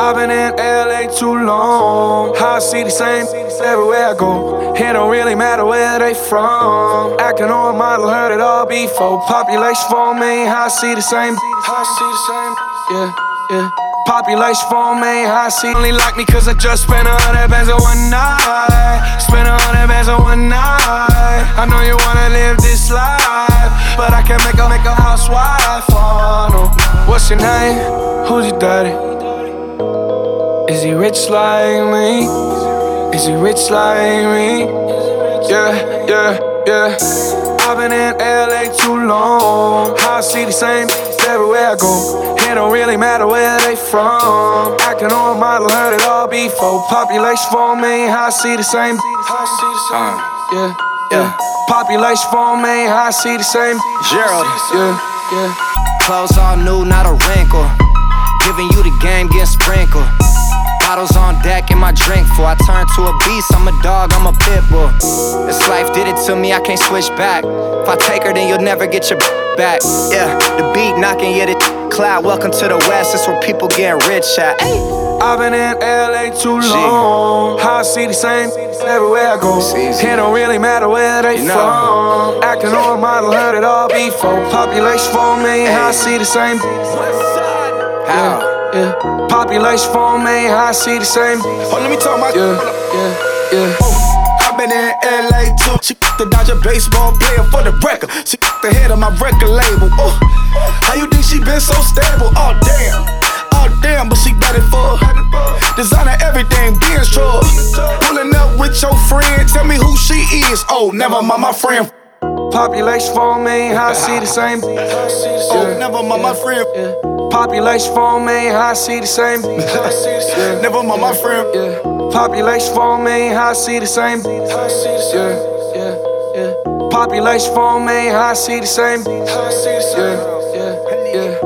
I've been in LA too long. How I see the same everywhere I go. It don't really matter where they from. Acting on model, heard it all before. Population 4 million, how I see the same. How I see the same, yeah, yeah. Population 4 million, how I see. Only like me cause I just spent 100 bands on one night. Spent 100 bands on one night. I know you wanna live this life, but I can't make a housewife. Oh no. What's your name? Who's your daddy? Is he rich like me? Is he rich like me? Yeah, yeah, yeah. I've been in LA too long. How I see the same everywhere I go. It don't really matter where they from. Acting on model, heard it all before. Population 4 million, how I see the same. How I see the same. Yeah, yeah. Population 4 million, how I see the same. Gerald. Yeah, yeah. Clothes all new, not a wrinkle. Giving you the game, getting sprinkled. Bottles on deck in my drink full. I turn to a beast, I'm a dog, I'm a pit bull. This life did it to me, I can't switch back. If I take her, then you'll never get your back. Yeah, the beat knocking, yeah, the cloud. Welcome to the West, that's where people getting rich at. I've been in LA too long. How I see the same everywhere I go. It don't really matter where they from. Acting on model, heard it all before. Population 4 million, how I see the same. How? Yeah. Population 4 million, how I see the same. Oh, let me talk my. Yeah, yeah, yeah. I've been in LA too. She the Dodger baseball player for the record. She the head of my record label. Oh, how you think she been so stable? Oh damn, but she got it for designer everything, being sure. Pulling up with your friend, tell me who she is. Oh, never mind my friend. Population 4 million, how I see the same. Oh, never mind my friend. Yeah. Population 4 million, how I see the same. Never mind my friend. Yeah. Population 4 million, how I see the same. Yeah, yeah, yeah. Population 4 million, how I see the same. Yeah, yeah, yeah.